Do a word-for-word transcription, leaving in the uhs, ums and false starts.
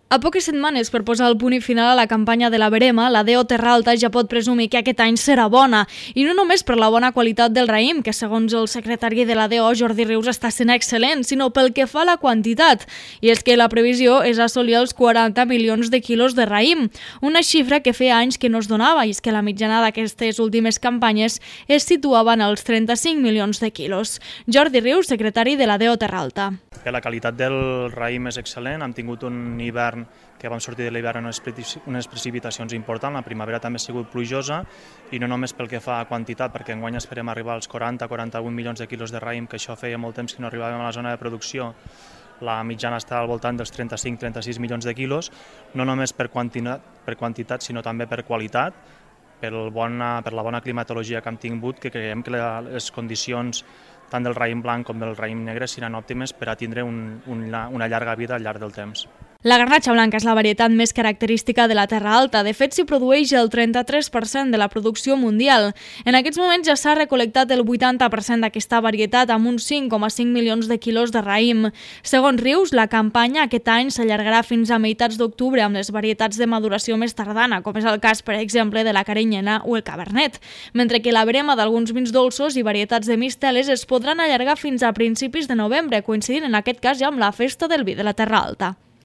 A poques setmanes per posar el punt i final a la campanya de la verema, la D O Terra Alta ja pot presumir que aquest any serà bona, i no només per la bona qualitat del raïm, que segons el secretari de la D O, Jordi Rius, està sent excel·lent, sinó pel que fa a la quantitat. I és que la previsió és assolir els quaranta milions de quilos de raïm, una xifra que feia anys que no es donava, i és que la mitjana d'aquestes últimes campanyes es situava en els trenta-cinc milions de quilos. Jordi Rius, secretari de la D O Terra Alta. La qualitat del raïm és excel·lent, hem tingut un hivern que vam sortir de l'hivern amb unes precipitacions importants, la primavera també ha sigut plujosa i no només pel que fa a quantitat, perquè enguany esperem arribar als quaranta a quaranta-un milions de quilos de raïm, que això feia molt temps que no arribàvem a la zona de producció, la mitjana està al voltant dels trenta-cinc a trenta-sis milions de quilos, no només per quantitat, per quantitat sinó també per qualitat, per, bona, per la bona climatologia que hem tingut, que creiem que les condicions tant del raïm blanc com del raïm negre seran òptimes per a tindre un, una, una llarga vida al llarg del temps. La garnatxa blanca és la varietat més característica de la Terra Alta. De fet, s'hi produeix el trenta-tres per cent de la producció mundial. En aquests moments ja s'ha recol·lectat el vuitanta per cent d'aquesta varietat amb uns cinc coma cinc milions de quilos de raïm. Segons Rius, la campanya aquest any s'allargarà fins a meitats d'octubre amb les varietats de maduració més tardana, com és el cas, per exemple, de la carinyena o el cabernet, mentre que la verema d'alguns vins dolços i varietats de misteles es podran allargar fins a principis de novembre, coincidint en aquest cas ja amb la festa del vi de la Terra Alta.